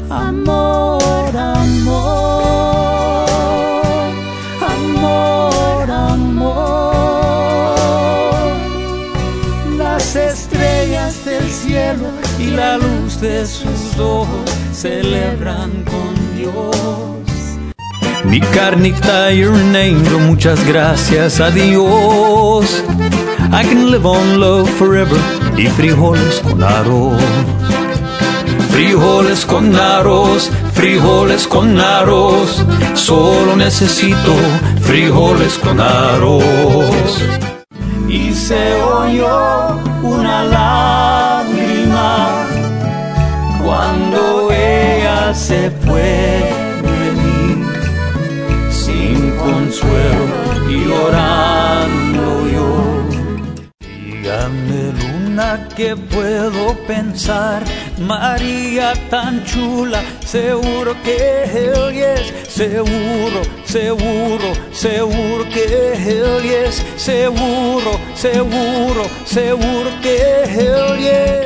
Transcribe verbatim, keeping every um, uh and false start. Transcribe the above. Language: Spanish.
Amor, amor, amor, amor. Las estrellas del cielo y la luz de sus ojos celebran con Dios. Mi carnita, you're an angel, muchas gracias a Dios. I can live on love forever y frijoles con arroz. Frijoles con arroz, frijoles con arroz. Solo necesito frijoles con arroz. Y se oyó una lágrima cuando ella se fue de mí, sin consuelo y llorando yo. Dígame, luna, ¿qué puedo pensar? María tan chula, seguro que hell yes, seguro, seguro, seguro que hell yes, seguro, seguro, seguro que hell yes.